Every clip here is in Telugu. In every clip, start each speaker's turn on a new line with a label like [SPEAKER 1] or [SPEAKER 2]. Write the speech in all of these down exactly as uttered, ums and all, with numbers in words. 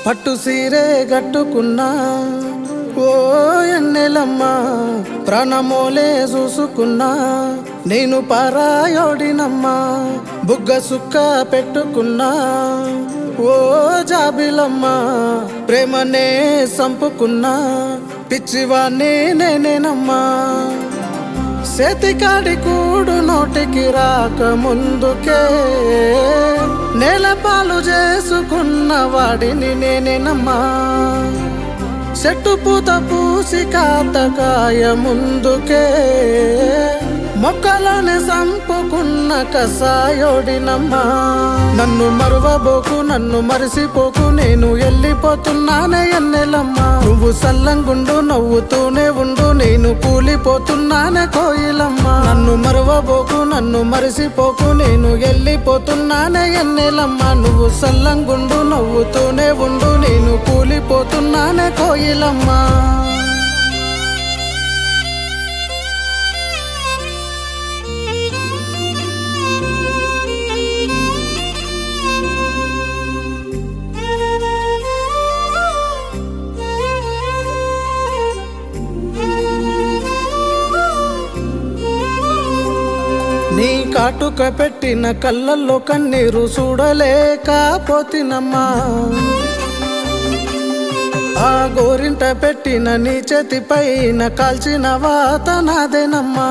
[SPEAKER 1] పట్టు సీరే గట్టుకున్నా ఓ ఎన్నెలమ్మా ప్రాణమోలే చూసుకున్నా నేను పారాయోడినమ్మా బుగ్గ సుక్క పెట్టుకున్నా ఓ జాబిలమ్మా ప్రేమనే సంపుకున్నా పిచ్చివాణ్ణి నేనేనమ్మా చేతికాడి కూడు నోటికి రాక ముందుకే నేలపాలు చేసుకున్న వాడిని నేనేనమ్మా చెట్టు పూత పూసి కాతకాయ ముందుకే మొక్కలని సంపుకున్న కసాయోడినమ్మా నన్ను మరువబోకు నన్ను మరిసిపోకు నేను వెళ్ళిపోతున్నానే ఎన్నెలమ్మా నువ్వు సల్లంగుండు నవ్వుతూనే ఉండు నేను కూలిపోతున్నానే కోయిలమ్మా నన్ను మరువబోకు నన్ను మరిసిపోకు నేను వెళ్ళిపోతున్నానే ఎన్నెలమ్మా నువ్వు సల్లంగుండు నవ్వుతూనే ఉండు నేను కూలిపోతున్నానే కోయిలమ్మా నీ కాటుక పెట్టిన కళ్ళల్లో కన్నీరు చూడలేకపోతినమ్మా ఆ గోరింట పెట్టిన నీ చేతి పైన కాల్చిన వాత నాదేనమ్మా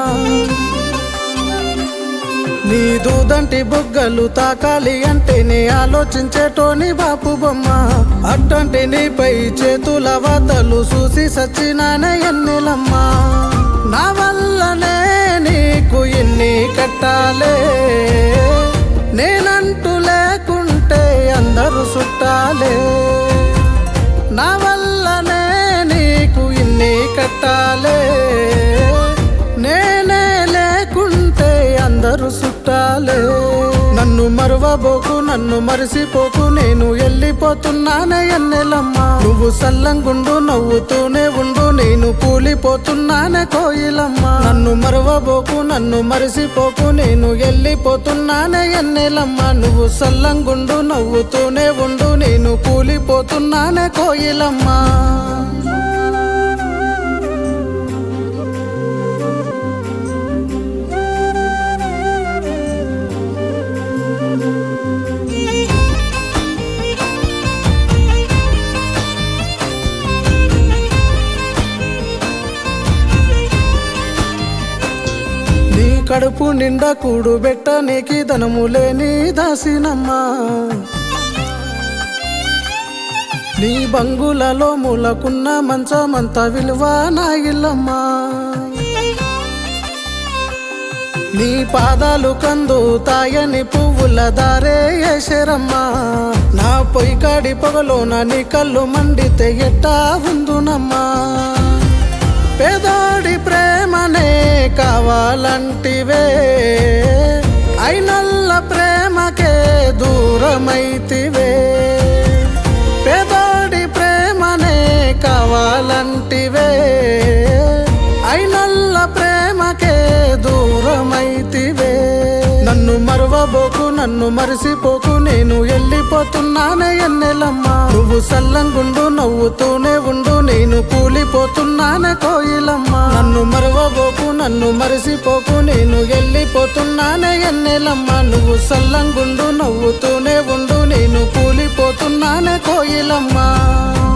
[SPEAKER 1] నీ దూదంటి బుగ్గలు తాకాలి అంటే నే ఆలోచించేటోని బాపు బొమ్మ అట్టంటి నీపై చేతుల వాతలు చూసి సచ్చినానే ఎన్నెలమ్మా నా వల్లనే నీకు ఎన్ని కట్టాలే నేనంటూ లేకుంటే అందరూ చుట్టాలే నా వల్లనే నీకు ఇన్ని కట్టాలే నేనే లేకుంటే అందరూ చుట్టాలే నన్ను మరువబోకు నన్ను మరిసిపోకు నేను వెళ్ళిపోతున్నానే ఎన్నెలమ్మా నువ్వు సల్లంగుండు నవ్వుతూనే ఉండు నేను కూలిపోతున్నానే కోయిలమ్మా నన్ను మరువబోకు నన్ను మరిసిపోకు నేను వెళ్ళిపోతున్నానే ఎన్నెలమ్మా నువ్వు సల్లంగుండు నవ్వుతూనే ఉండు నేను కూలిపోతున్నానే కోయిలమ్మా కడుపు నిండా కూడు బెట్టనికి ధనము లేని దాసినమ్మా నీ బంగులలో మూలకున్న మంచమంత విలువ నా ఇల్లమ్మా నీ పాదాలు కందు తాయని పువ్వుల దారే ఏసరమ్మా నా పొయ్యి కాడి పొగలోన నీ కళ్ళు మండితే ఎట్టా ఉందునమ్మా పేదోడి ప్రేమనే కావాలంటివే అయినల్ల ప్రేమకే దూరమైతివే పేదోడి ప్రేమనే కావాలంటివే అయినల్ల ప్రేమకే దూరమైతివే నన్ను మరువబోకు నన్ను మరిసిపోకు నేను వెళ్ళిపోతున్నానే ఎన్నెలమ్మా నువ్వు సల్లంగుండు నవ్వుతూనే ఉండు నేను కూలిపోతున్నానే కోయిలమ్మా నన్ను మరువబోకు నన్ను మరిసిపోకు నేను వెళ్ళిపోతున్నానే ఎన్నెలమ్మా నువ్వు సల్లంగుండు నవ్వుతూనే ఉండు నేను కూలిపోతున్నానే కోయిలమ్మా